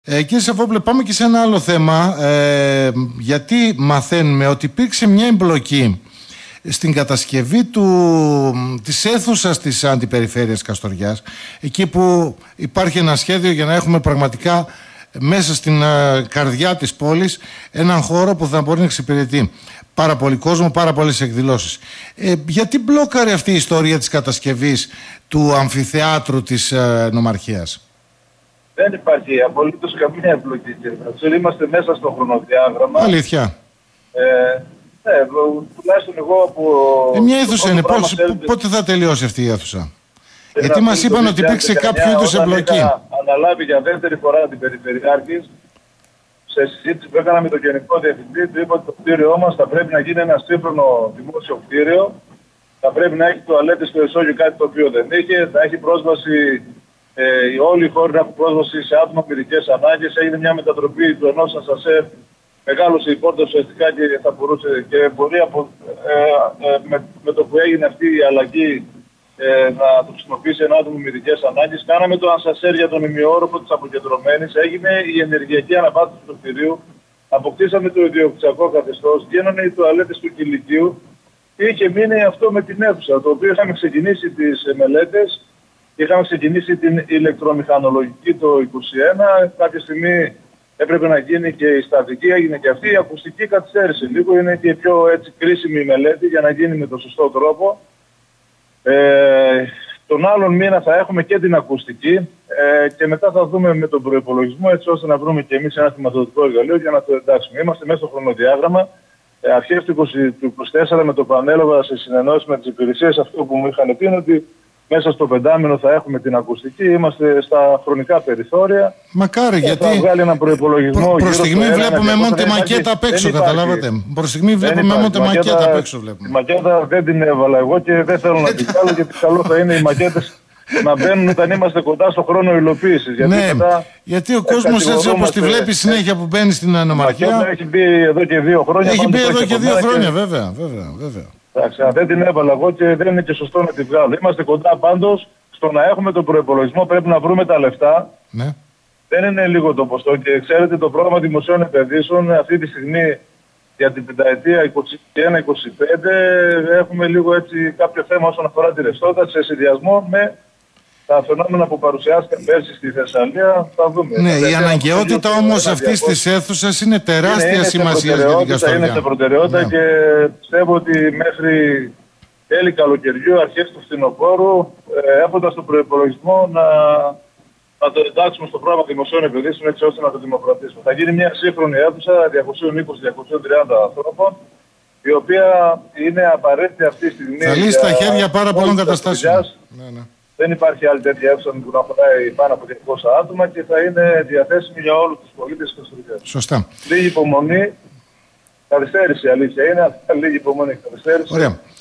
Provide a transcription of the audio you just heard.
Κύριε Σαββόπουλε, πάμε και σε ένα άλλο θέμα, γιατί μαθαίνουμε ότι υπήρξε μια εμπλοκή στην κατασκευή της αίθουσας της Αντιπεριφέρειας Καστοριάς, εκεί που υπάρχει ένα σχέδιο για να έχουμε πραγματικά μέσα στην καρδιά της πόλης έναν χώρο που θα μπορεί να εξυπηρετεί πάρα πολύ κόσμο, πάρα πολλές εκδηλώσεις. Γιατί μπλόκαρε αυτή η ιστορία της κατασκευής του αμφιθεάτρου της Νομαρχίας? Δεν υπάρχει απολύτως καμία εμπλοκή, κύριε Βρατσούρη. Είμαστε μέσα στο χρονοδιάγραμμα. Αλήθεια. Ναι, τουλάχιστον εγώ από... Μια αίθουσα είναι. Πότε θα τελειώσει αυτή η αίθουσα? Γιατί μας είπαν ότι υπήρξε κάποιο είδους εμπλοκή. Είχα αναλάβει για δεύτερη φορά την Περιφερειάρχη, σε συζήτηση που έκανα με τον Γενικό Διευθυντή, του είπα ότι το κτίριό μας θα πρέπει να γίνει ένα σύγχρονο δημόσιο κτίριο. Θα πρέπει να έχει τουαλέτες στο εσώγειο, κάτι το οποίο δεν είχε. Θα έχει πρόσβαση, όλοι οι χώροι να έχουν πρόσβαση σε άτομα με ειδικές ανάγκες. Έγινε μια μετατροπή του ενός ασανσέρ. Μεγάλωσε η πόρτα ουσιαστικά και θα μπορούσε και μπορεί με το που έγινε αυτή η αλλαγή να το χρησιμοποιήσει ένα άτομο με ειδικές ανάγκες. Κάναμε το ασανσέρ για τον ημιόροφο της αποκεντρωμένης. Έγινε η ενεργειακή αναβάθμιση του κτηρίου. Αποκτήσαμε το ιδιοκτησιακό καθεστώς. Γίνανε οι τουαλέτες του κηλικείου. Και είχε μείνει αυτό με την αίθουσα, το οποίο είχαμε ξεκινήσει τις μελέτες. Είχαμε ξεκινήσει την ηλεκτρομηχανολογική το 2021. Κάποια στιγμή έπρεπε να γίνει και η στατική, έγινε και αυτή. Η ακουστική καθυστέρησε λίγο. Είναι και πιο έτσι κρίσιμη η μελέτη για να γίνει με τον σωστό τρόπο. Τον άλλον μήνα θα έχουμε και την ακουστική και μετά θα δούμε με τον προϋπολογισμό, έτσι ώστε να βρούμε και εμείς ένα χρηματοδοτικό εργαλείο για να το εντάξουμε. Είμαστε μέσα στο χρονοδιάγραμμα. Αρχές του 2024 με το που ανέλαβα σε συνεννόηση με τις υπηρεσίες, αυτό που μου είχαν πει είναι ότι μέσα στο 5μηνο θα έχουμε την ακουστική. Είμαστε στα χρονικά περιθώρια. Μακάρι, γιατί θα βγάλει ένα προϋπολογισμό. Προς στιγμή βλέπουμε μόνο τη μακέτα απ' έξω, καταλάβατε. Προς στιγμή βλέπουμε μόνο τη μακέτα απ' έξω. Τη μακέτα δεν την έβαλα εγώ και δεν θέλω να την βάλω, γιατί καλό θα είναι οι μακέτες να μπαίνουν όταν είμαστε κοντά στο χρόνο υλοποίησης. Ναι, γιατί ο κόσμος έτσι όπως τη βλέπει συνέχεια που μπαίνει στην Νομαρχία. Έχει μπει εδώ και 2 χρόνια. Έχει μπει εδώ και 2 χρόνια, βέβαια. Εντάξει, δεν την έβαλα εγώ και δεν είναι και σωστό να τη βγάλω. Είμαστε κοντά πάντως στο να έχουμε τον προϋπολογισμό, πρέπει να βρούμε τα λεφτά. Ναι. Δεν είναι λίγο το ποστό και ξέρετε το πρόγραμμα δημοσίων επενδύσεων αυτή τη στιγμή για την πενταετία 21-25 έχουμε λίγο έτσι κάποιο θέμα όσον αφορά τη ρευστότητα σε συνδυασμό με τα φαινόμενα που παρουσιάστηκαν πέρσι στη Θεσσαλία. Θα δούμε. Ναι, η αναγκαιότητα όμως αυτής της αίθουσας είναι τεράστια σημασία για την Καστοριά. Είναι σε προτεραιότητα και πιστεύω ότι μέχρι τέλη καλοκαιριού, αρχές του φθινοπόρου, έχοντας τον προϋπολογισμό να το εντάξουμε στο πρόγραμμα δημοσίων επενδύσεων έτσι ώστε να το δημοκρατήσουμε. Θα γίνει μια σύγχρονη αίθουσα 220-230 ανθρώπων, η οποία είναι απαραίτητη αυτή τη στιγμή. Θα λύσει στα χέρια πάρα πολλών καταστάσεων. Δεν υπάρχει άλλη τέτοια αίθουσα που να αφοράει πάνω από 200 άτομα και θα είναι διαθέσιμη για όλους τους πολίτες της Καστοριάς. Σωστά. Λίγη υπομονή, καθυστέρηση αλήθεια είναι, λίγη υπομονή, καθυστέρηση. Ωραία.